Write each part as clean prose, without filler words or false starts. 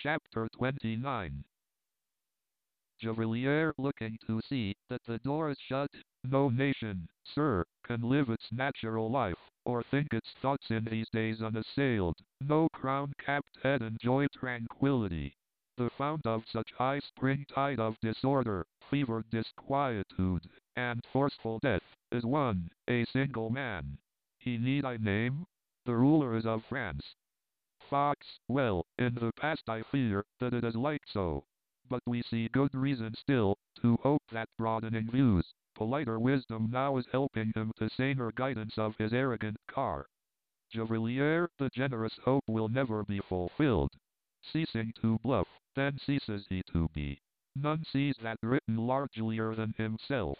Chapter 29. Javelier, looking to see that the door is shut. No nation, sir, can live its natural life, or think its thoughts in these days unassailed. No crown-capped head enjoy tranquility. The fount of such high spring tide of disorder, fevered disquietude, and forceful death, is one, a single man. He need I name? The ruler is of France. Fox, well, in the past I fear that it is like so. But we see good reason still to hope that broadening views, politer wisdom now is helping him to saner guidance of his arrogant car. Javelier, the generous hope will never be fulfilled. Ceasing to bluff, then ceases he to be. None sees that written largelier than himself.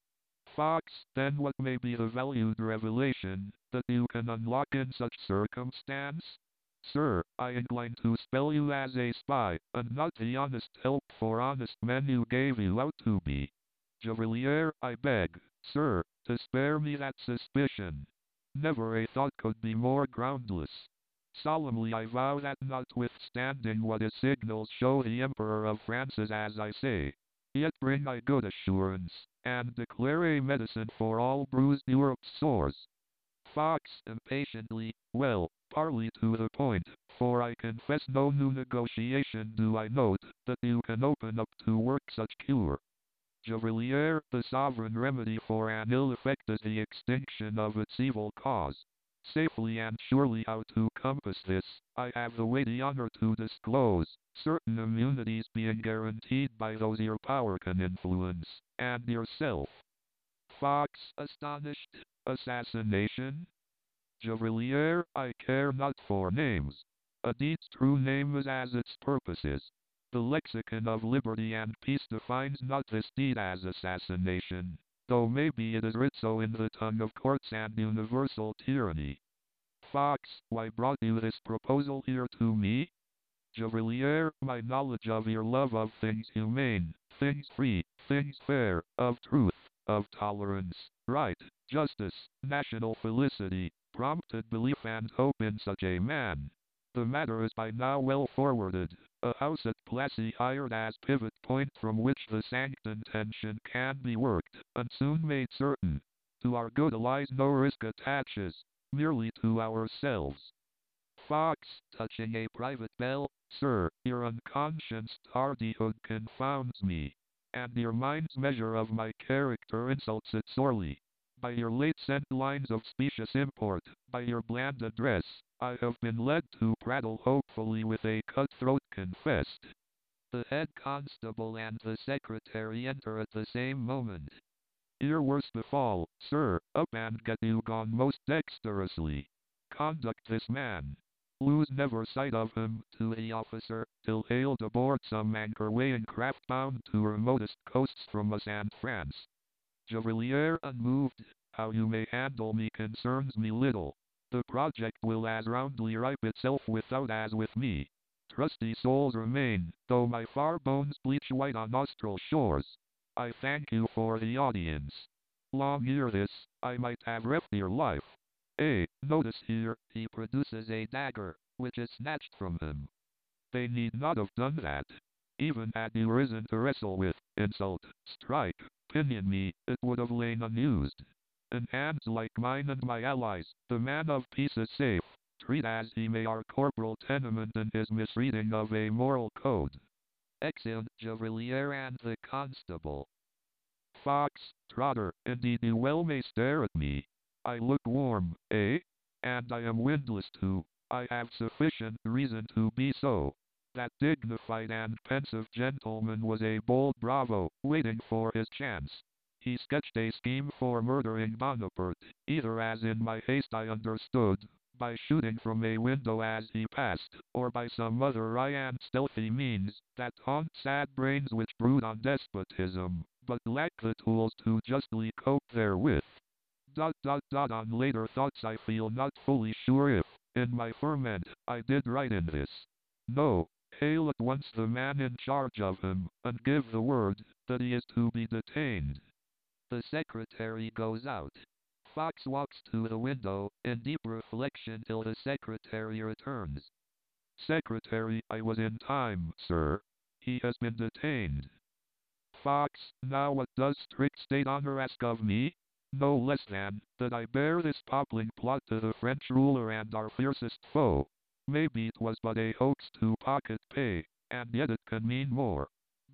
Fox, then what may be the valued revelation that you can unlock in such circumstance? Sir, I incline to spell you as a spy, and not the honest help for honest men you gave you out to be. Javelier, I beg, sir, to spare me that suspicion. Never a thought could be more groundless. Solemnly I vow that notwithstanding what his signals show the Emperor of France is as I say, yet bring I good assurance, and declare a medicine for all bruised Europe's sores. Fox, impatiently, well, parley to the point, for I confess no new negotiation do I note, that you can open up to work such cure. Javelier, the sovereign remedy for an ill effect is the extinction of its evil cause. Safely and surely how to compass this, I have the weighty honor to disclose, certain immunities being guaranteed by those your power can influence, and yourself. Fox, astonished, assassination? Javelier, I care not for names. A deed's true name is as its purpose is. The lexicon of liberty and peace defines not this deed as assassination, though maybe it is writ so in the tongue of courts and universal tyranny. Fox, why brought you this proposal here to me? Javelier, my knowledge of your love of things humane, things free, things fair, of truth, of tolerance, right, justice, national felicity, prompted belief and hope in such a man. The matter is by now well forwarded. A house at Plassey hired as pivot point from which the sanct intention can be worked, and soon made certain. To our good allies no risk attaches, merely to ourselves. Fox, touching a private bell, sir, your unconscienced hardihood confounds me, and your mind's measure of my character insults it sorely. By your late sent lines of specious import, by your bland address, I have been led to prattle hopefully with a cutthroat confessed. The head constable and the secretary enter at the same moment. Ere worse befall, sir, up and get you gone most dexterously. Conduct this man. Lose never sight of him, to the officer, till hailed aboard some anchor weighing craft bound to remotest coasts from us and France. Javelier, unmoved, how you may handle me concerns me little. The project will as roundly ripe itself without as with me. Trusty souls remain, though my far bones bleach white on austral shores. I thank you for the audience. Long ere this, I might have reft your life. Notice here, he produces a dagger, which is snatched from him. They need not have done that. Even had you risen to wrestle with, insult, strike, pinion me, it would have lain unused. In hands like mine and my allies, the man of peace is safe, treat as he may our corporal tenement in his misreading of a moral code. Exeunt Javelier and the constable. Fox, Trotter, indeed you well may stare at me. I look warm, eh? And I am windless too. I have sufficient reason to be so. That dignified and pensive gentleman was a bold bravo, waiting for his chance. He sketched a scheme for murdering Bonaparte, either as in my haste I understood, by shooting from a window as he passed, or by some other wry and stealthy means, that haunt sad brains which brood on despotism, but lack the tools to justly cope therewith. On later thoughts I feel not fully sure if, in my ferment, I did right in this. No, hail at once the man in charge of him, and give the word, that he is to be detained. The secretary goes out. Fox walks to the window, in deep reflection till the secretary returns. Secretary, I was in time, sir. He has been detained. Fox, now what does strict state honor ask of me? No less than that I bear this toppling plot to the French ruler and our fiercest foe. Maybe it was but a hoax to pocket pay, and yet it can mean more.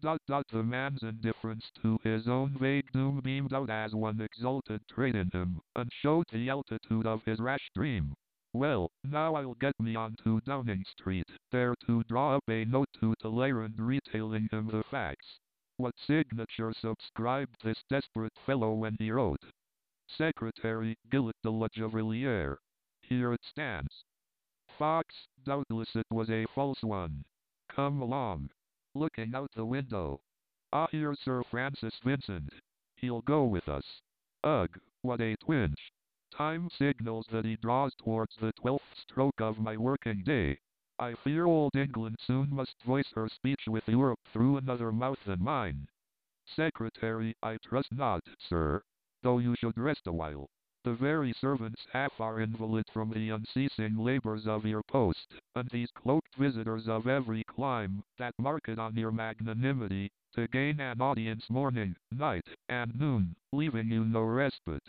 The man's indifference to his own vague doom beamed out as one exalted trait in him, and showed the altitude of his rash dream. Well, now I'll get me on to Downing Street, there to draw up a note to Talleyrand retailing him the facts. What signature subscribed this desperate fellow when he wrote? Secretary, Gillet de la Javeliere. Here it stands. Fox, doubtless it was a false one. Come along. Looking out the window. Ah, here's Sir Francis Vincent. He'll go with us. Ugh, what a twinge. Time signals that he draws towards the 12th stroke of my working day. I fear old England soon must voice her speech with Europe through another mouth than mine. Secretary, I trust not, sir. Though you should rest a while. The very servants half are invalids from the unceasing labors of your post, and these cloaked visitors of every clime, that market on your magnanimity, to gain an audience morning, night, and noon, leaving you no respite.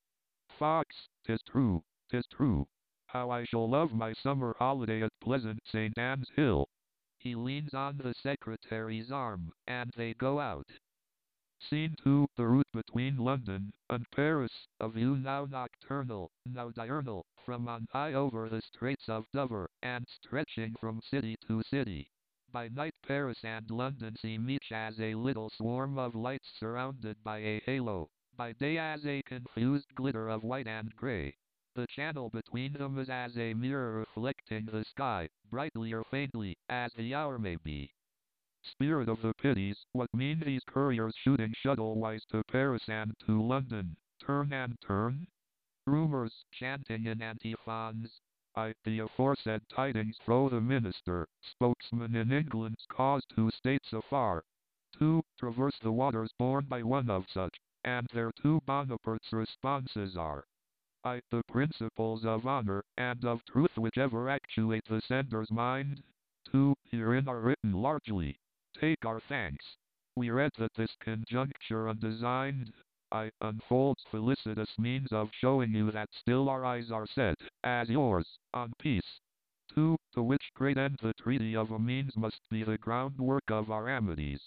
Fox, 'tis true, 'tis true. How I shall love my summer holiday at pleasant St. Anne's Hill. He leans on the secretary's arm, and they go out. Scene 2, the route between London and Paris, a view now nocturnal, now diurnal, from on high over the Straits of Dover, and stretching from city to city. By night Paris and London seem each as a little swarm of lights surrounded by a halo, by day as a confused glitter of white and grey. The channel between them is as a mirror reflecting the sky, brightly or faintly, as the hour may be. Spirit of the pities, what mean these couriers shooting shuttle-wise to Paris and to London, turn and turn? Rumors, chanting in antiphons. The aforesaid tidings throw the minister, spokesman in England's cause to states afar. To traverse the waters borne by one of such, and their two Bonaparte's responses are the principles of honor and of truth which ever actuate the sender's mind. 2. Herein are written largely. Take our thanks. We read that this conjuncture undesigned unfolds felicitous means of showing you that still our eyes are set, as yours, on peace. 2. To which great end the treaty of Amiens must be the groundwork of our amities.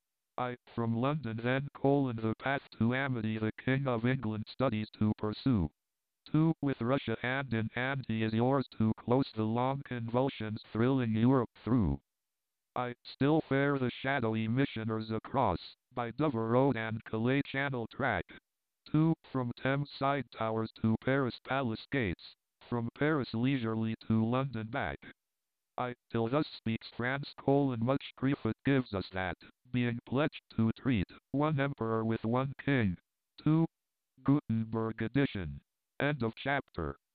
From London then the path to amity the King of England studies to pursue. 2. With Russia hand in hand he is yours to close the long convulsions thrilling Europe through. Still fare the shadowy missioners across, by Dover Road and Calais Channel track. 2. From Thames side towers to Paris palace gates, from Paris leisurely to London back. Till thus speaks France: much grief it gives us that, being pledged to treat, one emperor with one king. 2. Gutenberg edition. End of chapter.